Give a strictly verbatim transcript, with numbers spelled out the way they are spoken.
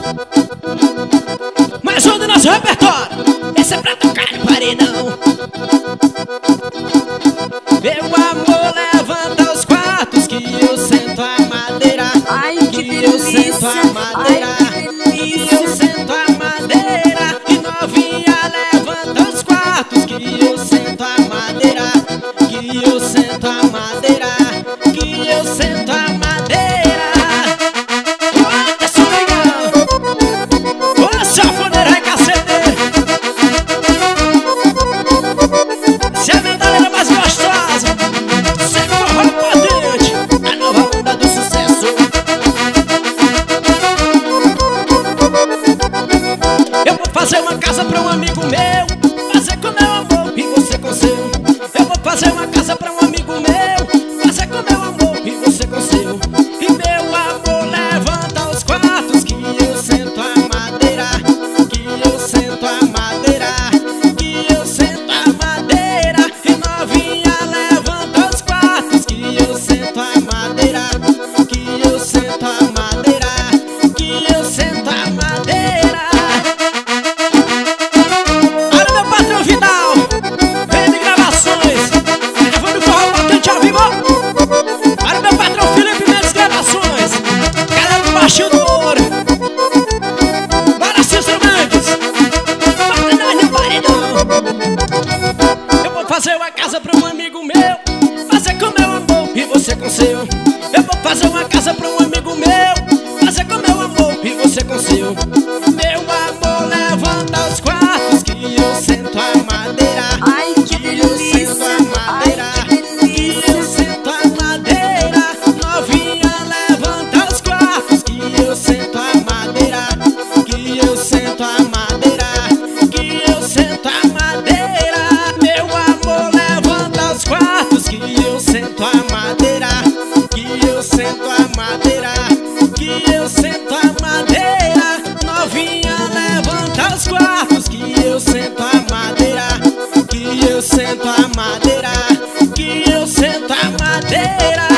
Mais um do nosso repertório. Esse é pra tocar no paredão. Meu amor, levanta os quartos que eu sento a madeira. Ai, que que eu sento a madeira. Ai, Que eu sento a madeira. E novinha, levanta os quartos que eu sento a madeira. Que eu sento a madeira. Que eu sento a madeira. Olha só, legal. Olha só, foneira e cacete. Se a medalha mais gostosa, sempre forró potente, a nova onda do sucesso. Eu vou fazer uma casa pra um amigo meu, fazer com meu amor e você com seu. Eu vou fazer uma casa pra um amigo meu, fazer com meu amor e você com seu. E meu amor, levanta os quartos que eu sento a madeira. Que eu sento a madeira. Que eu sento a madeira. E novinha, levanta os quartos que eu sento a madeira. Que eu sento a madeira. Que eu sento a madeira. Olha meu patrão Vidal, vem de gravações, gravando forró potente ao vivo. Olha meu patrão Felipe Mendes gravações, galera do Baixinho do Ouro. Bora Cícero Mendes, bota nós no paredão. Eu vou fazer uma casa pra um amigo meu, fazer com meu amor e você com seu. Eu vou fazer uma casa pra um amigo meu, fazer com meu amor e você com seu. Meu amor, levanta os quartos que eu sento a madeira. Ai, que Que eu sento a madeira. Ai, que Que delícia. eu sento a madeira. Novinha, levanta os quartos que eu sento a madeira. Que eu sento a madeira. Que eu sento a madeira. Meu amor, levanta os quartos que eu sento a madeira. Que eu sento a madeira. Que eu sento a madeira. Novinha, levanta os quartos que eu sento a madeira. Que eu sento a madeira. Que eu sento a madeira.